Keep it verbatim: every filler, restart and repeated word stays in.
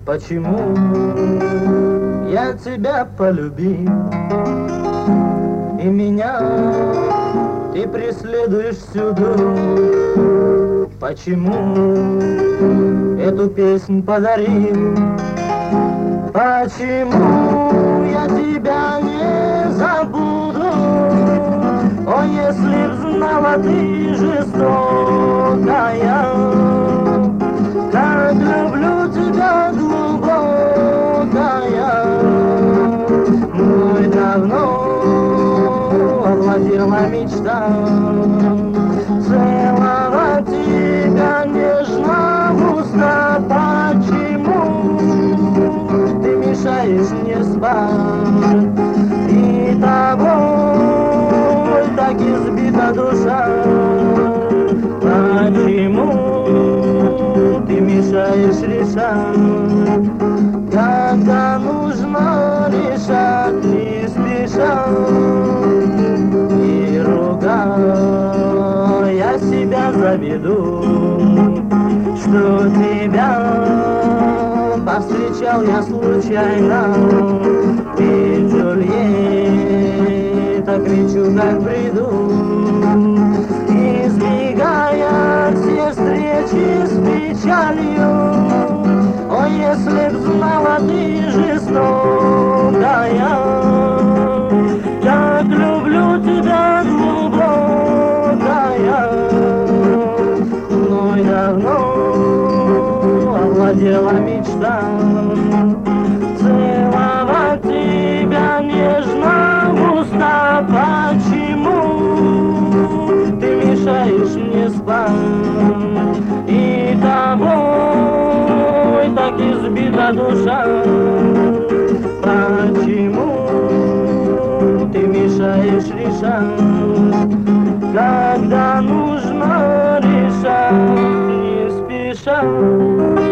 Почему я тебя полюбил, и меня ты преследуешь всюду? Почему эту песню подарил? Почему я тебя не забуду? О, если б знала ты жестокая, как люблю тебя, глубокая. Мной давно овладела мечта целовать тебя нежно в уста. Почему ты мешаешь мне спать, и тобой так избита душа? Почему ты мешаешь решать, когда нужно решать не спеша? И ругая себя заведу, что тебя повстречал я случайно, и Джульетта кричу, как приду, избегая все встречи с печалью. О, если б знала ты жестокая, как люблю тебя, глубокая. Мной давно овладела мечта целовать тебя нежно в уста. Почему ты мешаешь мне спать, и тобой так избита душа? Почему ты мешаешь решать, когда нужно решать не спеша?